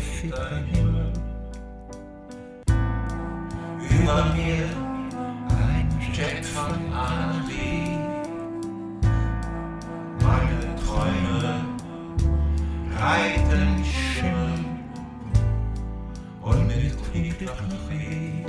zerfickter Himmel. Über mir ein Jet von A nach B. Meine Träume reiten Schimmel und mit Trieb noch weh.